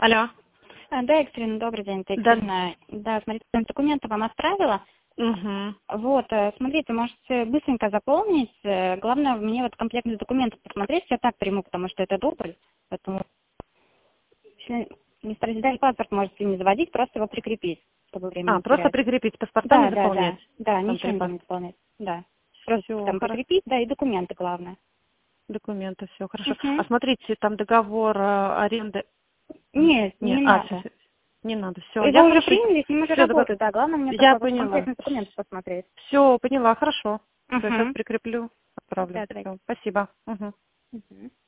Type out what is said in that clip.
Алло. Да, Екатерина, добрый день, это Да. Екатерина. Да, смотрите, документы вам отправила. Угу. Вот, смотрите, можете быстренько заполнить. Главное, мне вот комплектные документы посмотреть, я так приму, потому что это дубль. Поэтому, если не старайтесь, паспорт можете не заводить, просто его прикрепить, чтобы время не Просто терять. прикрепить, паспорта не Да, заполнять. да, Там ничего не припас. будем заполнять. Да. Просто Все, там прикрепить, да, и документы главное. документы, все хорошо. Угу. А смотрите, там договор аренды. Нет, не Нет, надо. не надо. Все, Его я уже хорошо. приняли, с ним уже Все, работают, да, главное мне я только вот поняла. комплектные документы посмотреть. Все, поняла, хорошо. Все, сейчас Угу. прикреплю, отправлю. Да, давайте. Все, спасибо. Угу. Угу.